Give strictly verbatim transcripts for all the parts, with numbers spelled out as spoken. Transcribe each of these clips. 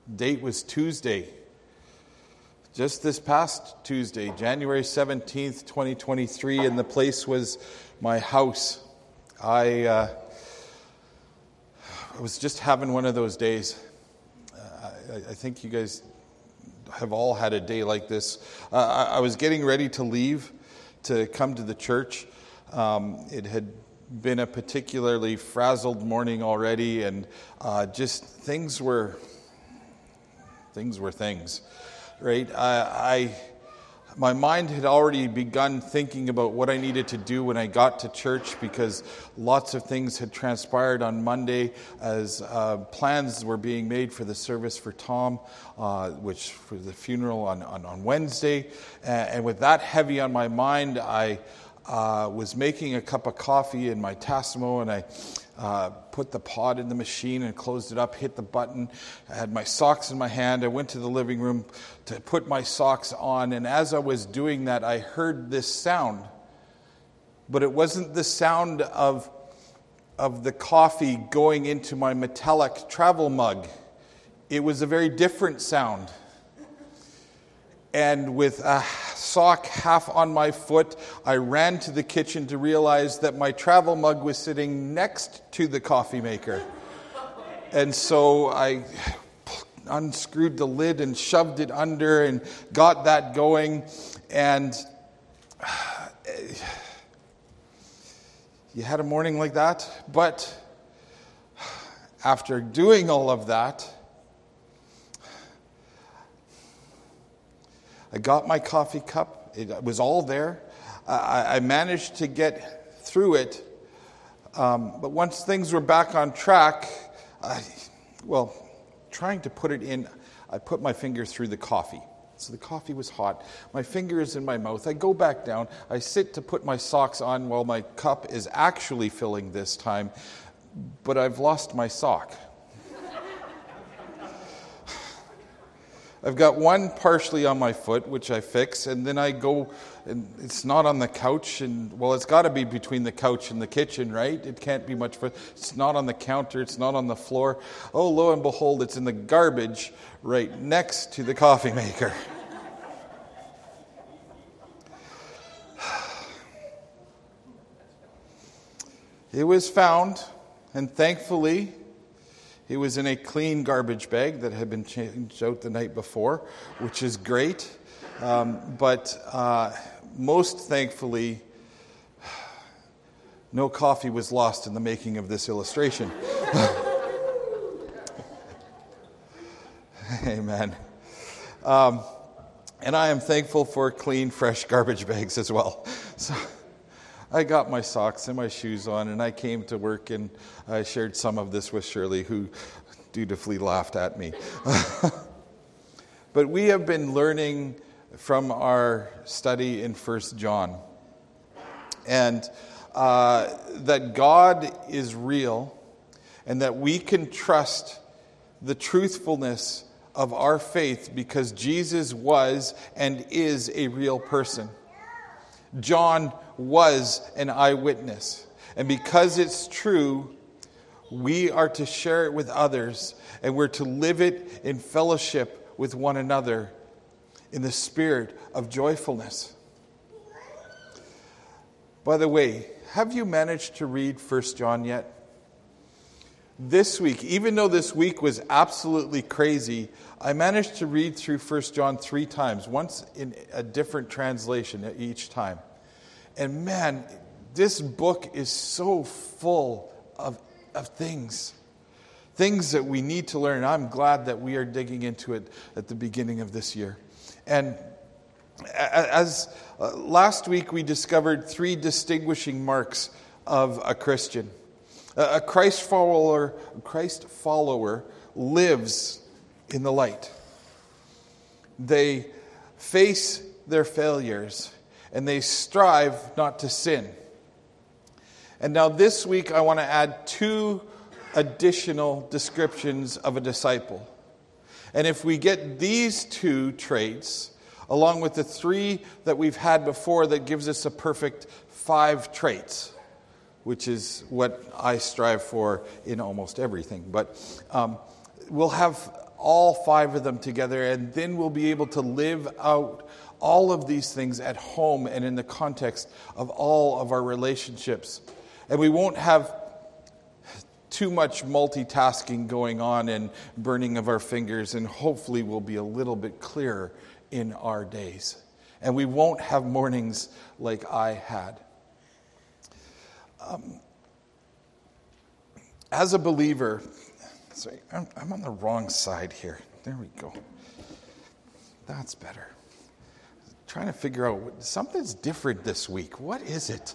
Date was Tuesday. Just this past Tuesday, January seventeenth, twenty twenty-three, and the place was my house. I, uh, I was just having one of those days. Uh, I, I think you guys have all had a day like this. Uh, I, I was getting ready to leave to come to the church. Um, it had been a particularly frazzled morning already, and uh, just things were things were things. Right, I, I, my mind had already begun thinking about what I needed to do when I got to church, because lots of things had transpired on Monday as uh, plans were being made for the service for Tom, uh, which for the funeral on, on, on Wednesday. And, and with that heavy on my mind, I uh, was making a cup of coffee in my Tassimo, and I Uh, put the pod in the machine and closed it up, hit the button. I had my socks in my hand. I went to the living room to put my socks on, and as I was doing that, I heard this sound. But it wasn't the sound of, of the coffee going into my metallic travel mug. It was a very different sound. And with a sock half on my foot, I ran to the kitchen to realize that my travel mug was sitting next to the coffee maker. And so I unscrewed the lid and shoved it under and got that going. And you had a morning like that. But after doing all of that, I got my coffee cup. It was all there. I, I managed to get through it. Um, but once things were back on track, I, well, trying to put it in, I put my finger through the coffee. So the coffee was hot. My finger is in my mouth. I go back down. I sit to put my socks on while my cup is actually filling this time. But I've lost my sock. I've got one partially on my foot, which I fix, and then I go, and it's not on the couch, and well, it's got to be between the couch and the kitchen, right? It can't be much further. It's not on the counter, it's not on the floor. Oh, lo and behold, it's in the garbage right next to the coffee maker. It was found, and thankfully, it was in a clean garbage bag that had been changed out the night before, which is great. Um, but uh, most thankfully, no coffee was lost in the making of this illustration. Amen. Um, and I am thankful for clean, fresh garbage bags as well. So I got my socks and my shoes on, and I came to work, and I shared some of this with Shirley, who dutifully laughed at me. But we have been learning from our study in First John, and uh, that God is real, and that we can trust the truthfulness of our faith because Jesus was and is a real person. John was an eyewitness. And because it's true, we are to share it with others, and we're to live it in fellowship with one another in the spirit of joyfulness. By the way, have you managed to read First John yet? This week, even though this week was absolutely crazy, I managed to read through First John three times, once in a different translation each time. And man, this book is so full of, of things, things that we need to learn. I'm glad that we are digging into it at the beginning of this year. And as uh, last week we discovered three distinguishing marks of a Christian. A Christ follower, Christ follower lives in the light. They face their failures and they strive not to sin. And now this week I want to add two additional descriptions of a disciple. And if we get these two traits, along with the three that we've had before, that gives us a perfect five traits, which is what I strive for in almost everything. But um, we'll have all five of them together, and then we'll be able to live out all of these things at home and in the context of all of our relationships. And we won't have too much multitasking going on and burning of our fingers, and hopefully we'll be a little bit clearer in our days. And we won't have mornings like I had. Um, as a believer, sorry, I'm, I'm on the wrong side here. There we go. That's better. Trying to figure out, something's different this week. What is it?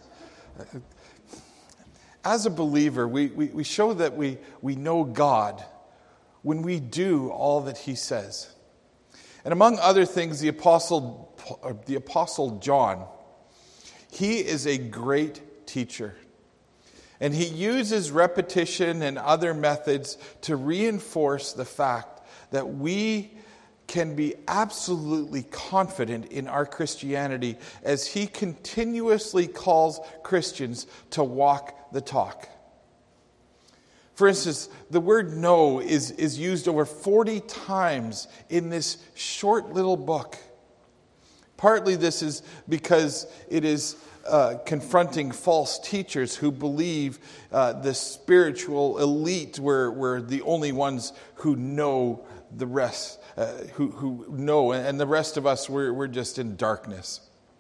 As a believer, we, we, we show that we, we know God when we do all that he says. And among other things, the apostle, the apostle John, he is a great teacher. And he uses repetition and other methods to reinforce the fact that we can be absolutely confident in our Christianity as he continuously calls Christians to walk the talk. For instance, the word know is, is used over forty times in this short little book. Partly this is because it is uh, confronting false teachers who believe uh, the spiritual elite were, were the only ones who know the rest, uh, who, who know, and the rest of us, we're, we're just in darkness.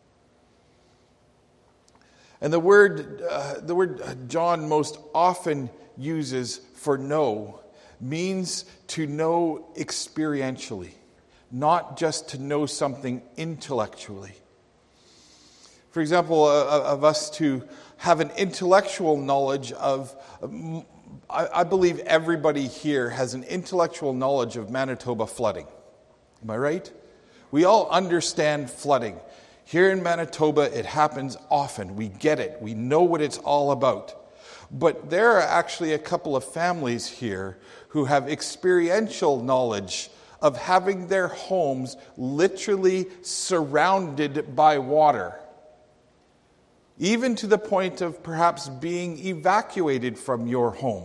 And the word, uh, the word John most often uses for know means to know experientially, not just to know something intellectually. For example, uh, of us to have an intellectual knowledge of, um, I, I believe everybody here has an intellectual knowledge of Manitoba flooding. Am I right? We all understand flooding. Here in Manitoba, it happens often. We get it. We know what it's all about. But there are actually a couple of families here who have experiential knowledge of having their homes literally surrounded by water, even to the point of perhaps being evacuated from your home.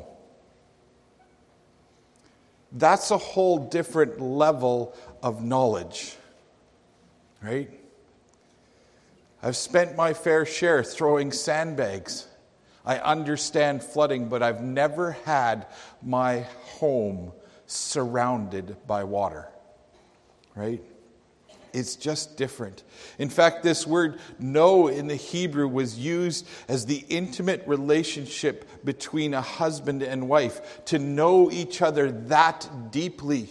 That's a whole different level of knowledge, right? I've spent my fair share throwing sandbags. I understand flooding, but I've never had my home surrounded by water, right? It's just different. In fact, this word know in the Hebrew was used as the intimate relationship between a husband and wife, to know each other that deeply.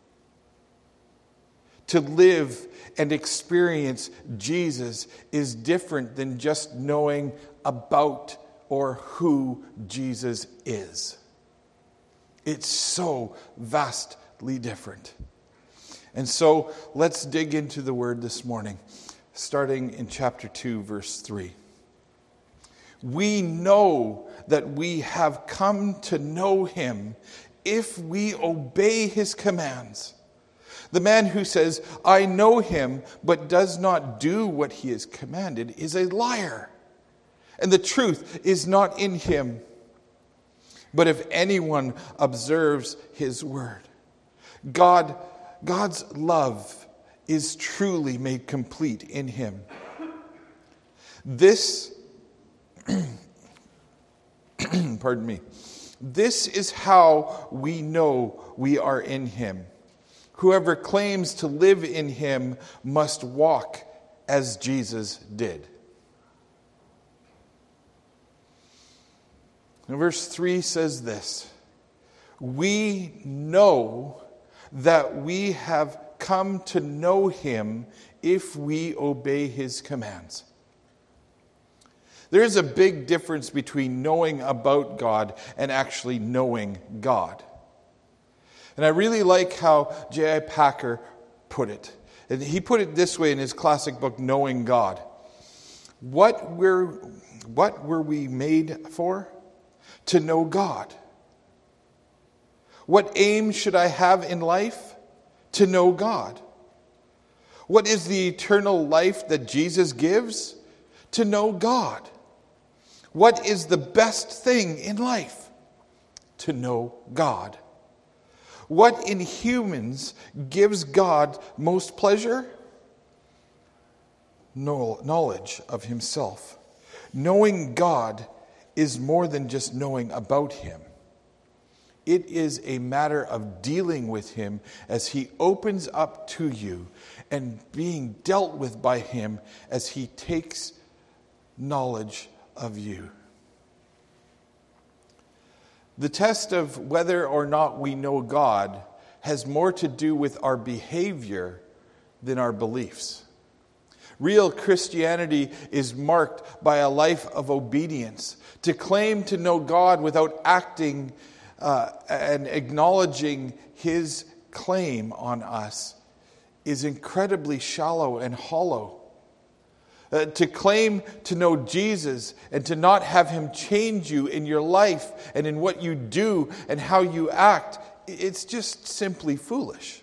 To live and experience Jesus is different than just knowing about or who Jesus is. It's so vastly different. And so let's dig into the word this morning, starting in chapter two, verse three. We know that we have come to know him if we obey his commands. The man who says, I know him, but does not do what he has commanded is a liar, and the truth is not in him. But if anyone observes his word, God, God's love is truly made complete in him. This, pardon me, this is how we know we are in him. Whoever claims to live in him must walk as Jesus did. And verse three says this: we know that we have come to know him if we obey his commands. There is a big difference between knowing about God and actually knowing God. And I really like how J I Packer put it. And he put it this way in his classic book, Knowing God. What were, what were we made for? To know God. What aim should I have in life? To know God. What is the eternal life that Jesus gives? To know God. What is the best thing in life? To know God. What in humans gives God most pleasure? Knowledge of himself. Knowing God is more than just knowing about him. It is a matter of dealing with him as he opens up to you and being dealt with by him as he takes knowledge of you. The test of whether or not we know God has more to do with our behavior than our beliefs. Real Christianity is marked by a life of obedience. To claim to know God without acting uh, and acknowledging his claim on us is incredibly shallow and hollow. Uh, to claim to know Jesus and to not have him change you in your life and in what you do and how you act, it's just simply foolish.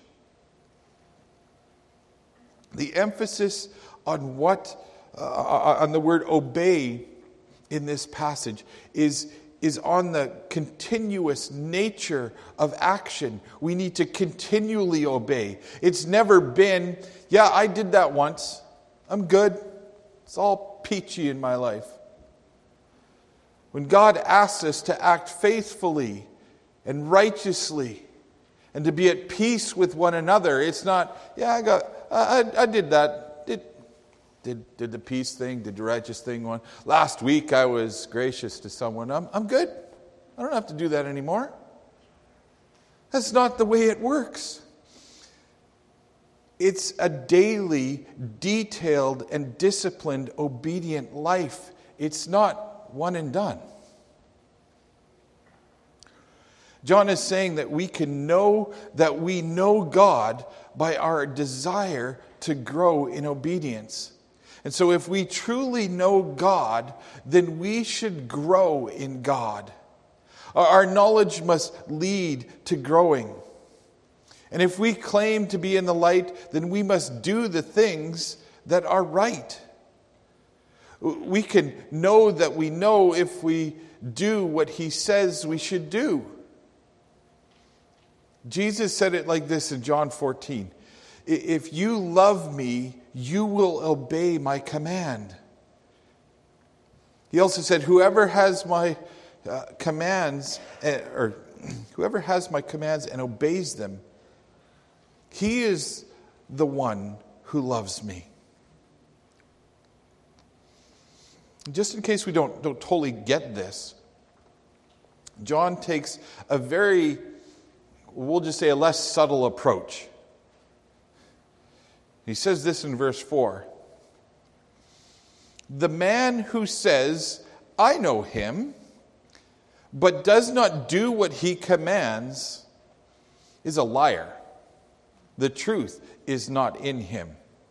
The emphasis on what uh, on the word obey in this passage is is on the continuous nature of action. We need to continually obey. It's never been, yeah, I did that once. I'm good. It's all peachy in my life. When God asks us to act faithfully and righteously and to be at peace with one another, it's not, yeah, I got, I, I did that. Did, did, did the peace thing, did the righteous thing one. Last week I was gracious to someone. I'm, I'm good. I don't have to do that anymore. That's not the way it works. It's a daily, detailed, and disciplined, obedient life. It's not one and done. John is saying that we can know that we know God by our desire to grow in obedience. And so if we truly know God, then we should grow in God. Our knowledge must lead to growing. And if we claim to be in the light, then we must do the things that are right. We can know that we know if we do what he says we should do. Jesus said it like this in John fourteen. If you love me, you will obey my command. He also said, whoever has my uh, commands, uh, or whoever has my commands and obeys them, he is the one who loves me. Just in case we don't, don't totally get this, John takes a very, we'll just say a less subtle approach. He says this in verse four. The man who says, I know him, but does not do what he commands, is a liar. The truth is not in him.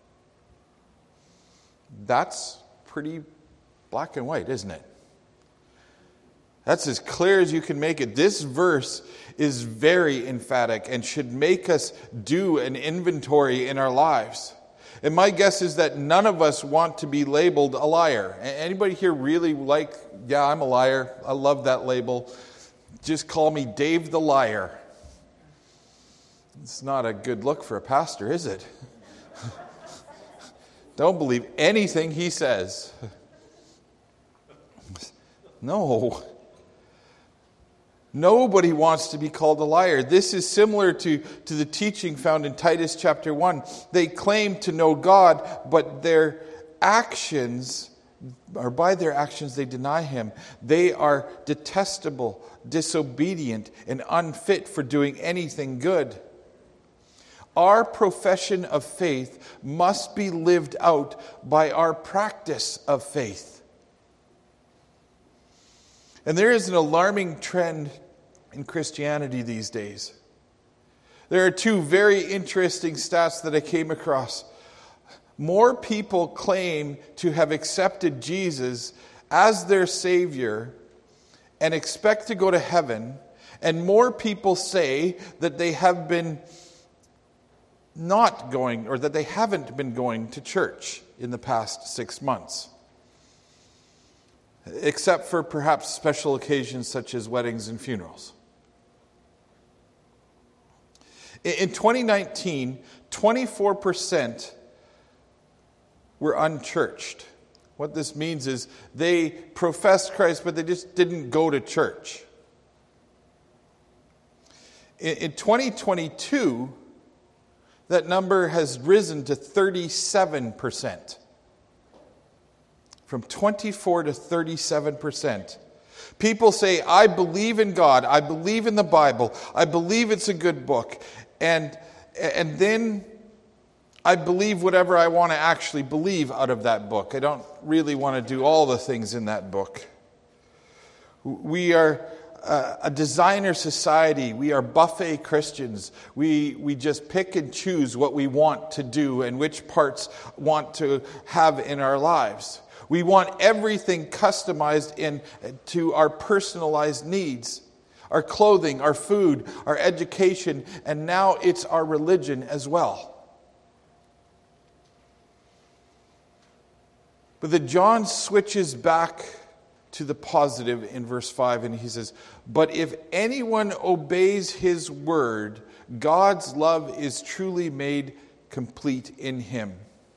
That's pretty black and white, isn't it? That's as clear as you can make it. This verse is very emphatic and should make us do an inventory in our lives. And my guess is that none of us want to be labeled a liar. Anybody here really like, yeah, I'm a liar. I love that label. Just call me Dave the Liar. It's not a good look for a pastor, is it? Don't believe anything he says. No. Nobody wants to be called a liar. This is similar to, to the teaching found in Titus chapter one. They claim to know God, but their actions, or by their actions they deny him. They are detestable, disobedient, and unfit for doing anything good. Our profession of faith must be lived out by our practice of faith. And there is an alarming trend in Christianity these days. There are two very interesting stats that I came across. More people claim to have accepted Jesus as their Savior and expect to go to heaven, and more people say that they have been not going, or that they haven't been going to church in the past six months. Except for perhaps special occasions such as weddings and funerals. In twenty nineteen, twenty-four percent were unchurched. What this means is they professed Christ, but they just didn't go to church. In twenty twenty-two, that number has risen to thirty-seven percent. From twenty-four to thirty-seven percent. People say, I believe in God, I believe in the Bible, I believe it's a good book, and, and then I believe whatever I want to actually believe out of that book. I don't really want to do all the things in that book. We are a, a designer society. We are buffet Christians. We, we just pick and choose what we want to do and which parts want to have in our lives. We want everything customized in to our personalized needs. Our clothing, our food, our education, and now it's our religion as well. But then John switches back to the positive in verse five, and he says, but if anyone obeys his word, God's love is truly made complete in him.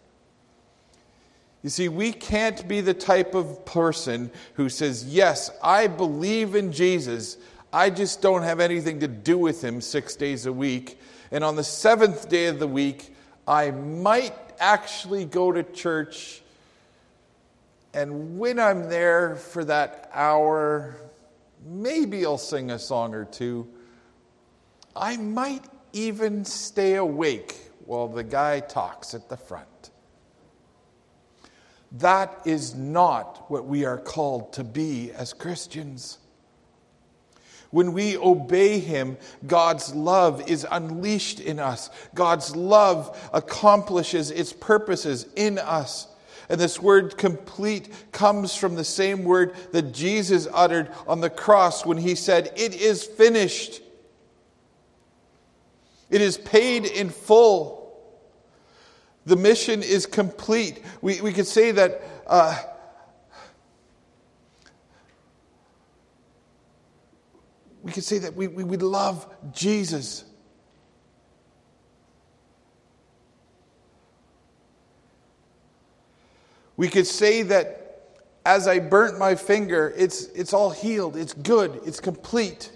You see, we can't be the type of person who says, yes, I believe in Jesus, I just don't have anything to do with him six days a week, and on the seventh day of the week, I might actually go to church. And when I'm there for that hour, maybe I'll sing a song or two. I might even stay awake while the guy talks at the front. That is not what we are called to be as Christians. When we obey him, God's love is unleashed in us. God's love accomplishes its purposes in us. And this word complete comes from the same word that Jesus uttered on the cross when he said, it is finished. It is paid in full. The mission is complete. We, we could say that uh, we could say that we, we, we love Jesus. We could say that as I burnt my finger, it's, it's all healed, it's good, it's complete.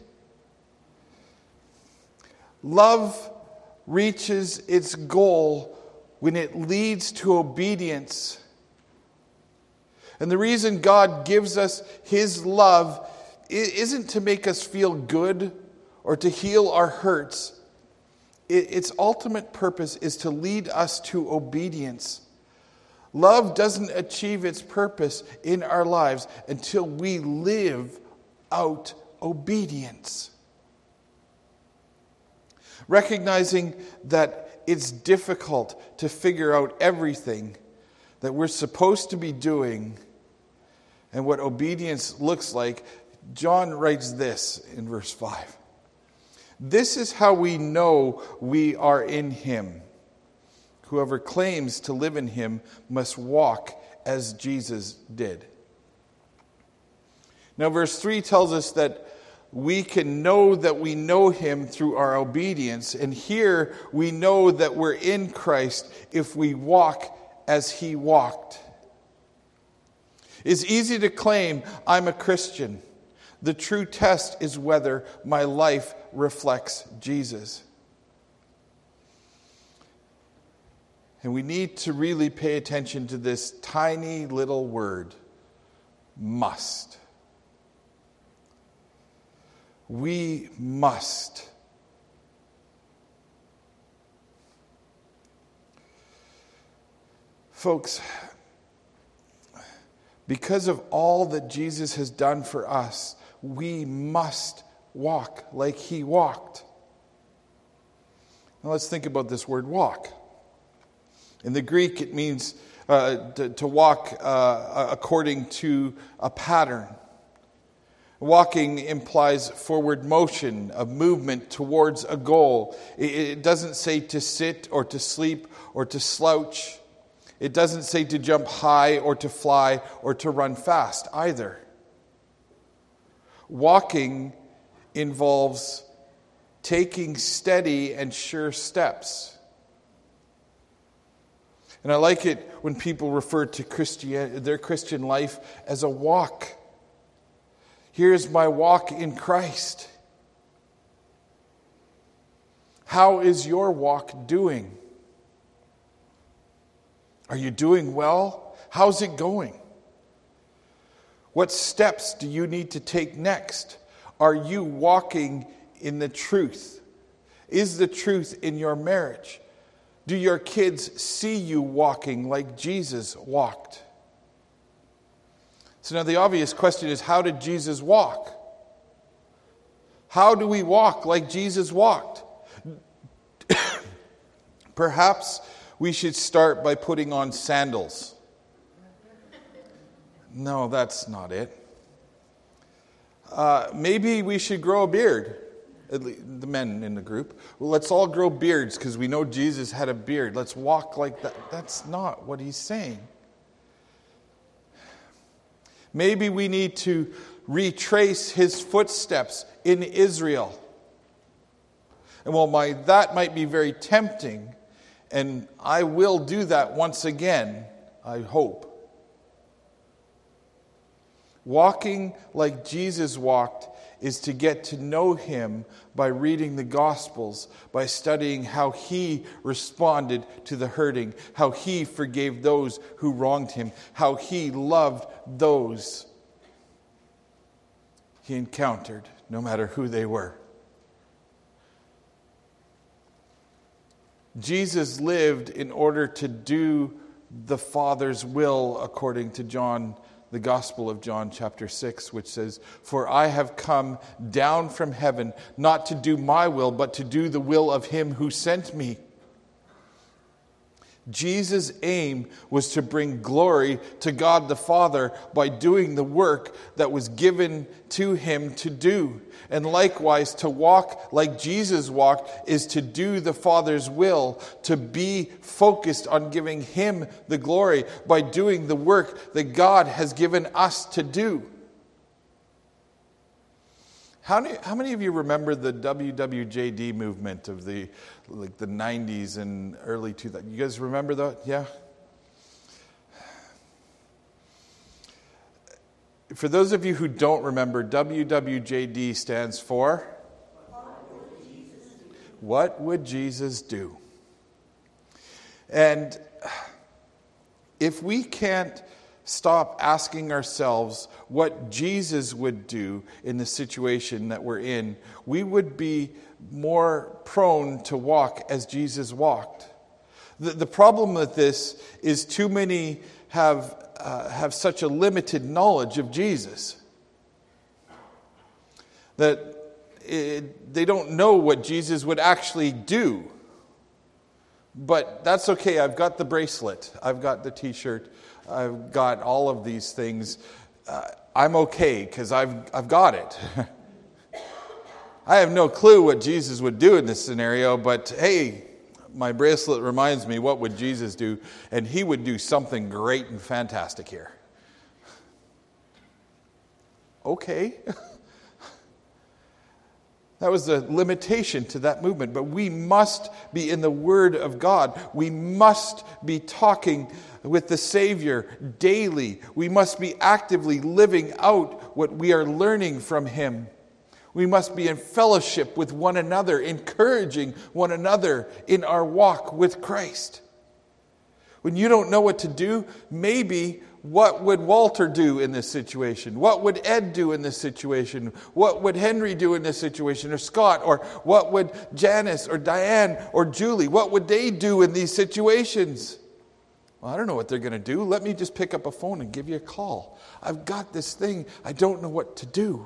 Love reaches its goal when it leads to obedience. And the reason God gives us his love isn't to make us feel good or to heal our hurts. Its ultimate purpose is to lead us to obedience. Love doesn't achieve its purpose in our lives until we live out obedience. Recognizing that it's difficult to figure out everything that we're supposed to be doing and what obedience looks like, John writes this in verse five. This is how we know we are in him. Whoever claims to live in him must walk as Jesus did. Now, verse three tells us that we can know that we know him through our obedience. And here we know that we're in Christ if we walk as he walked. It's easy to claim I'm a Christian. The true test is whether my life reflects Jesus. And we need to really pay attention to this tiny little word, must. We must. Folks, because of all that Jesus has done for us, we must walk like he walked. Now let's think about this word walk. In the Greek, it means uh, to, to walk uh, according to a pattern. Walking implies forward motion, a movement towards a goal. It, it doesn't say to sit or to sleep or to slouch. It doesn't say to jump high or to fly or to run fast either. Walking involves taking steady and sure steps. And I like it when people refer to Christian, their Christian life as a walk. Here's my walk in Christ. How is your walk doing? Are you doing well? How's it going? What steps do you need to take next? Are you walking in the truth? Is the truth in your marriage? Do your kids see you walking like Jesus walked? So now the obvious question is, how did Jesus walk? How do we walk like Jesus walked? Perhaps we should start by putting on sandals. No, that's not it. Uh, maybe we should grow a beard. At least the men in the group. Well, let's all grow beards because we know Jesus had a beard. Let's walk like that. That's not what he's saying. Maybe we need to retrace his footsteps in Israel. And while my, that might be very tempting, and I will do that once again, I hope. Walking like Jesus walked is to get to know him by reading the Gospels, by studying how he responded to the hurting, how he forgave those who wronged him, how he loved those he encountered, no matter who they were. Jesus lived in order to do the Father's will, according to John, the Gospel of John chapter six, which says, "For I have come down from heaven, not to do my will, but to do the will of him who sent me." Jesus' aim was to bring glory to God the Father by doing the work that was given to him to do. And likewise, to walk like Jesus walked is to do the Father's will, to be focused on giving him the glory by doing the work that God has given us to do. How many, how many of you remember the W W J D movement of the like the nineties and early two thousands? You guys remember that? Yeah? For those of you who don't remember, W W J D stands for? What would Jesus do? What would Jesus do? And if we can't stop asking ourselves what Jesus would do in the situation that we're in, we would be more prone to walk as Jesus walked. The, the problem with this is too many have uh, have such a limited knowledge of Jesus that it, they don't know what Jesus would actually do. But that's okay. I've got the bracelet. I've got the t-shirt. I've got all of these things. Uh, I'm okay because I've I've got it. I have no clue what Jesus would do in this scenario, but hey, my bracelet reminds me what would Jesus do, and he would do something great and fantastic here. Okay. That was a limitation to that movement. But we must be in the Word of God. We must be talking with the Savior daily. We must be actively living out what we are learning from Him. We must be in fellowship with one another, encouraging one another in our walk with Christ. When you don't know what to do, maybe what would Walter do in this situation? What would Ed do in this situation? What would Henry do in this situation? Or Scott? Or what would Janice or Diane or Julie, what would they do in these situations? Well, I don't know what they're going to do. Let me just pick up a phone and give you a call. I've got this thing. I don't know what to do.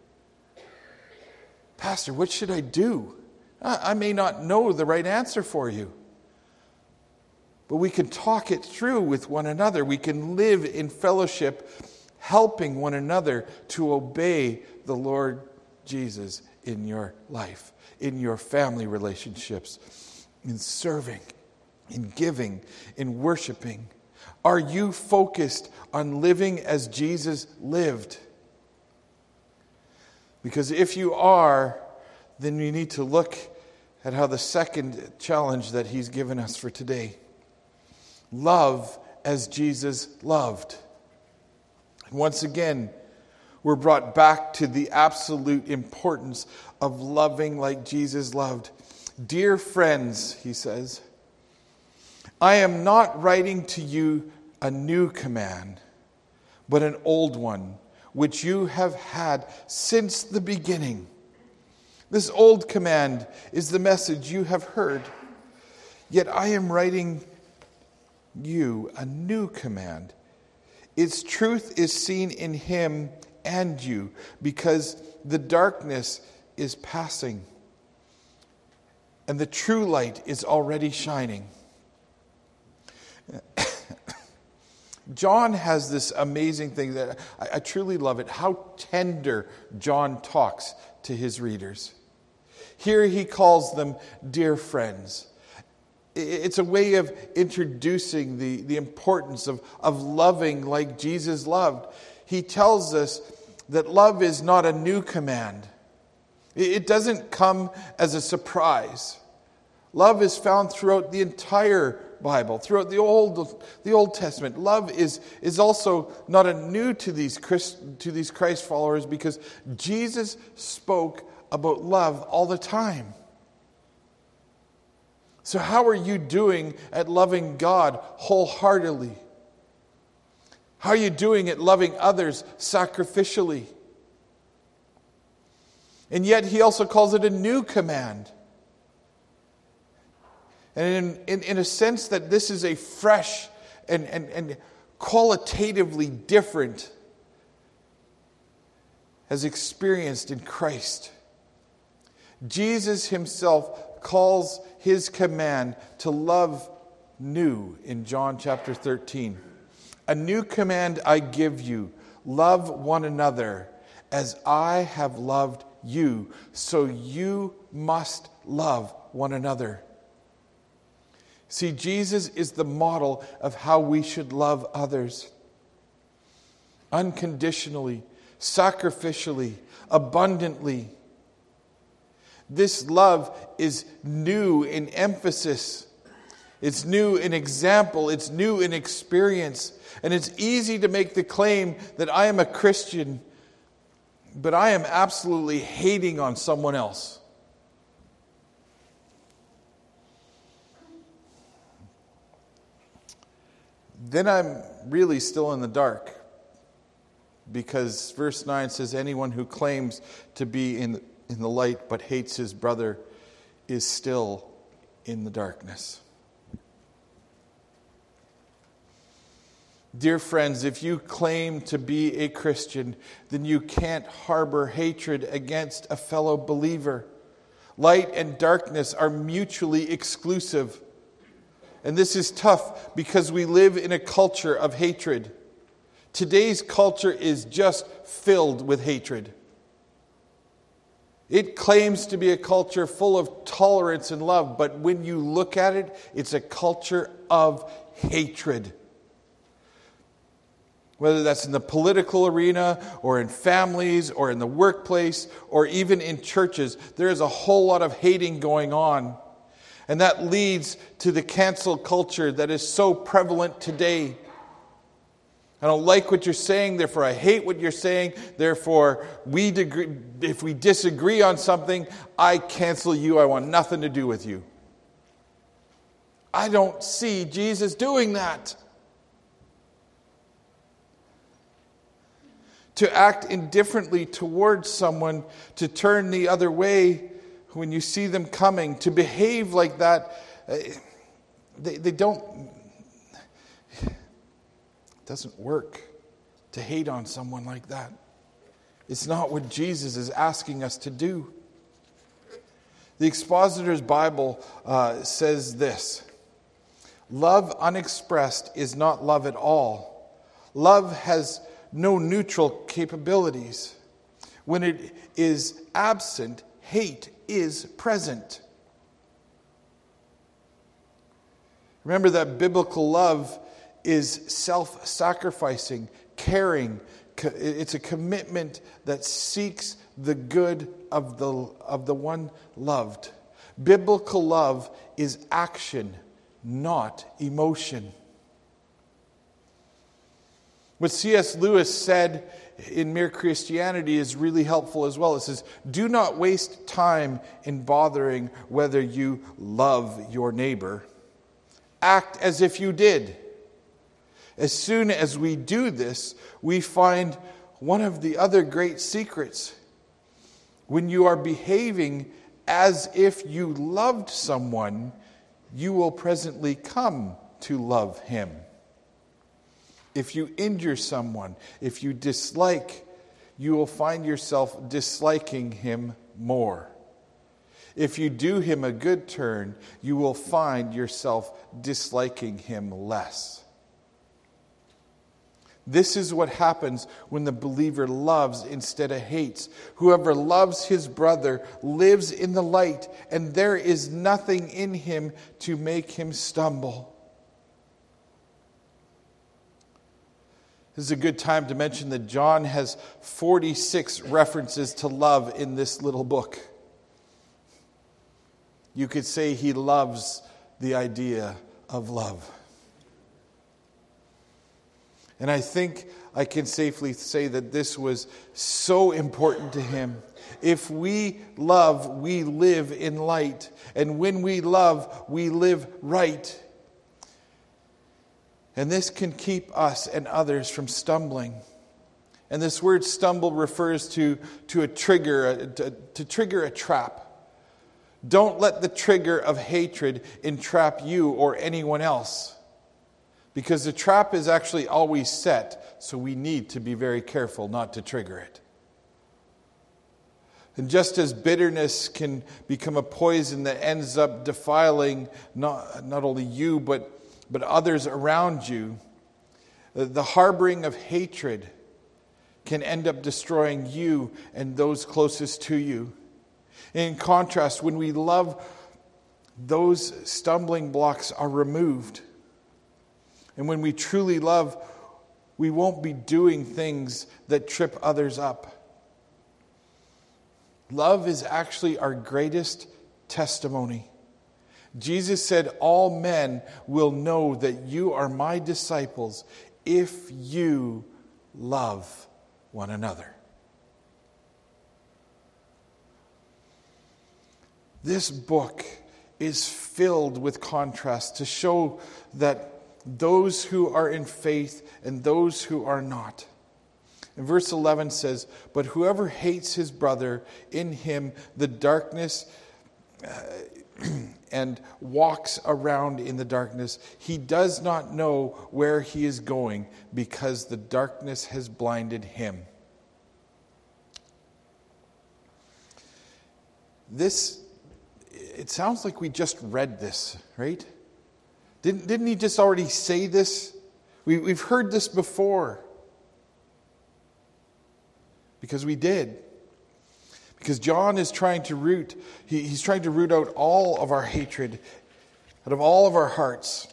Pastor, what should I do? I may not know the right answer for you. But we can talk it through with one another. We can live in fellowship, helping one another to obey the Lord Jesus in your life, in your family relationships, in serving, in giving, in worshiping. Are you focused on living as Jesus lived? Because if you are, then we need to look at how the second challenge that he's given us for today. Love as Jesus loved. And once again, we're brought back to the absolute importance of loving like Jesus loved. Dear friends, he says, I am not writing to you a new command, but an old one, which you have had since the beginning. This old command is the message you have heard. Yet I am writing you a new command. Its truth is seen in him and you, because the darkness is passing and the true light is already shining. John has this amazing thing that I, I truly love it, how tender John talks to his readers. Here he calls them dear friends. It's a way of introducing the, the importance of, of loving like Jesus loved. He tells us that love is not a new command. It doesn't come as a surprise. Love is found throughout the entire Bible, throughout the Old the Old Testament. Love is, is also not a new to these Christ, to these Christ followers, because Jesus spoke about love all the time. So how are you doing at loving God wholeheartedly? How are you doing at loving others sacrificially? And yet he also calls it a new command. And in, in, in a sense that this is a fresh and, and, and qualitatively different as experienced in Christ. Jesus himself calls his command to love new in John chapter thirteen. A new command I give you, love one another as I have loved you, so you must love one another. See, Jesus is the model of how we should love others. Unconditionally, sacrificially, abundantly. This love is new in emphasis. It's new in example. It's new in experience. And it's easy to make the claim that I am a Christian, but I am absolutely hating on someone else. Then I'm really still in the dark, because verse nine says, anyone who claims to be in, in the light but hates his brother is still in the darkness. Dear friends, if you claim to be a Christian, then you can't harbor hatred against a fellow believer. Light and darkness are mutually exclusive. And this is tough because we live in a culture of hatred. Today's culture is just filled with hatred. It claims to be a culture full of tolerance and love, but when you look at it, it's a culture of hatred. Whether that's in the political arena or in families or in the workplace or even in churches, there is a whole lot of hating going on. And that leads to the cancel culture that is so prevalent today. I don't like what you're saying, therefore I hate what you're saying, therefore we degree, if we disagree on something, I cancel you, I want nothing to do with you. I don't see Jesus doing that. To act indifferently towards someone, to turn the other way when you see them coming, to behave like that, they, they don't, it doesn't work to hate on someone like that. It's not what Jesus is asking us to do. The Expositor's Bible uh, says this: love unexpressed is not love at all. Love has no neutral capabilities. When it is absent, hate is present. Remember that biblical love is self-sacrificing, caring. It's a commitment that seeks the good of the, of the one loved. Biblical love is action, not emotion. What C S Lewis said in Mere Christianity is really helpful as well. It says, do not waste time in bothering whether you love your neighbor. Act as if you did. As soon as we do this, we find one of the other great secrets. When you are behaving as if you loved someone, you will presently come to love him. If you injure someone, if you dislike, you will find yourself disliking him more. If you do him a good turn, you will find yourself disliking him less. This is what happens when the believer loves instead of hates. Whoever loves his brother lives in the light, and there is nothing in him to make him stumble. This is a good time to mention that John has forty-six references to love in this little book. You could say he loves the idea of love. And I think I can safely say that this was so important to him. If we love, we live in light. And when we love, we live right. And this can keep us and others from stumbling. And this word stumble refers to, to a trigger, to, to trigger a trap. Don't let the trigger of hatred entrap you or anyone else. Because the trap is actually always set, so we need to be very careful not to trigger it. And just as bitterness can become a poison that ends up defiling not, not only you, but, but others around you, the harboring of hatred can end up destroying you and those closest to you. In contrast, when we love, those stumbling blocks are removed. And when we truly love, we won't be doing things that trip others up. Love is actually our greatest testimony. Jesus said, all men will know that you are my disciples if you love one another. This book is filled with contrast to show that those who are in faith and those who are not. And verse eleven says, but whoever hates his brother, in him the darkness uh, and walks around in the darkness, he does not know where he is going because the darkness has blinded him. This, it sounds like we just read this, right? Didn't, didn't he just already say this? We, we've heard this before. Because we did. Because John is trying to root, he, he's trying to root out all of our hatred, out of all of our hearts.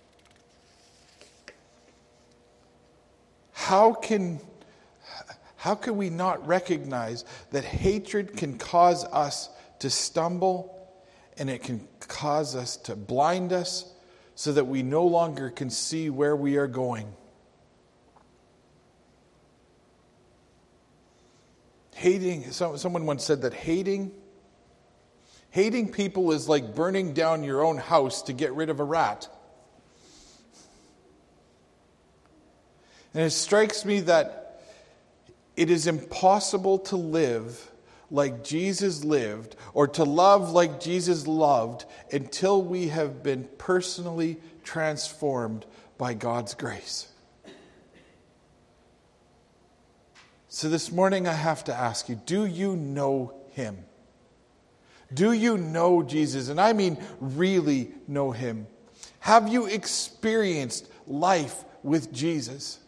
How can, how can we not recognize that hatred can cause us to stumble, and it can cause us to blind us, so that we no longer can see where we are going? Hating, someone once said that hating, hating people is like burning down your own house to get rid of a rat. And it strikes me that it is impossible to live like Jesus lived, or to love like Jesus loved, until we have been personally transformed by God's grace. So this morning I have to ask you, do you know him? Do you know Jesus? And I mean really know him. Have you experienced life with Jesus?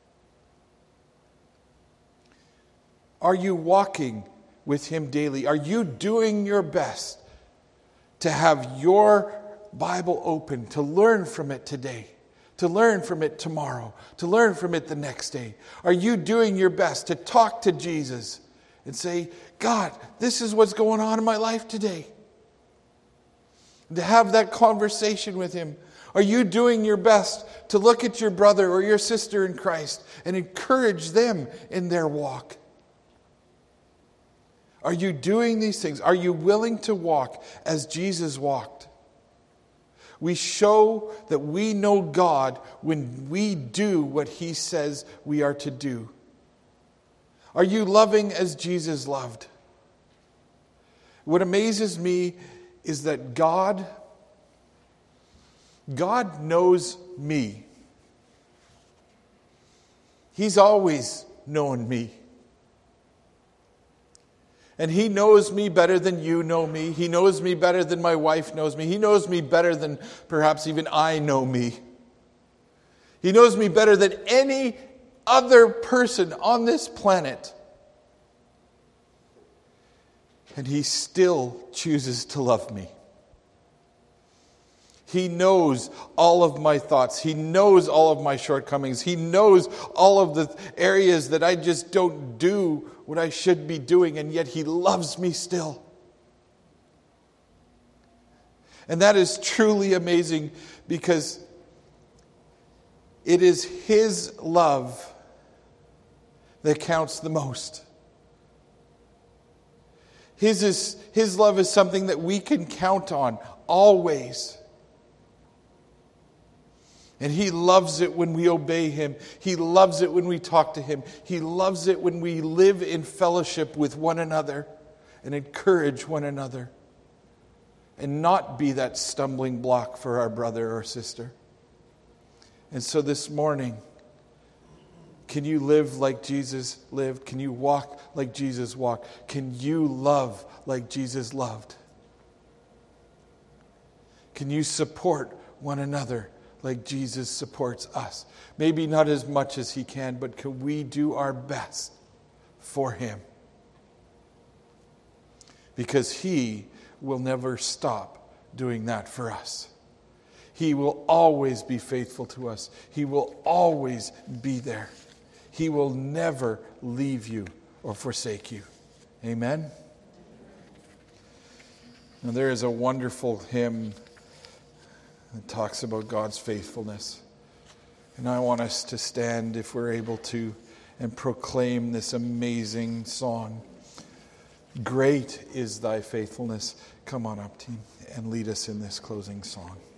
Are you walking with him daily? Are you doing your best to have your Bible open, to learn from it today, to learn from it tomorrow, to learn from it the next day? Are you doing your best to talk to Jesus and say, God, this is what's going on in my life today. To have that conversation with him. Are you doing your best to look at your brother or your sister in Christ and encourage them in their walk? Are you doing these things? Are you willing to walk as Jesus walked? We show that we know God when we do what he says we are to do. Are you loving as Jesus loved? What amazes me is that God, God knows me. He's always known me. And he knows me better than you know me. He knows me better than my wife knows me. He knows me better than perhaps even I know me. He knows me better than any other person on this planet. And he still chooses to love me. He knows all of my thoughts. He knows all of my shortcomings. He knows all of the areas that I just don't do what I should be doing, and yet he loves me still. And that is truly amazing, because it is his love that counts the most. His, is, his love is something that we can count on always. And he loves it when we obey him. He loves it when we talk to him. He loves it when we live in fellowship with one another and encourage one another. And not be that stumbling block for our brother or sister. And so this morning, can you live like Jesus lived? Can you walk like Jesus walked? Can you love like Jesus loved? Can you support one another like Jesus supports us? Maybe not as much as he can, but can we do our best for him? Because he will never stop doing that for us. He will always be faithful to us. He will always be there. He will never leave you or forsake you. Amen? Now, there is a wonderful hymn that talks about God's faithfulness. And I want us to stand, if we're able to, and proclaim this amazing song. Great is thy faithfulness. Come on up, team, and lead us in this closing song.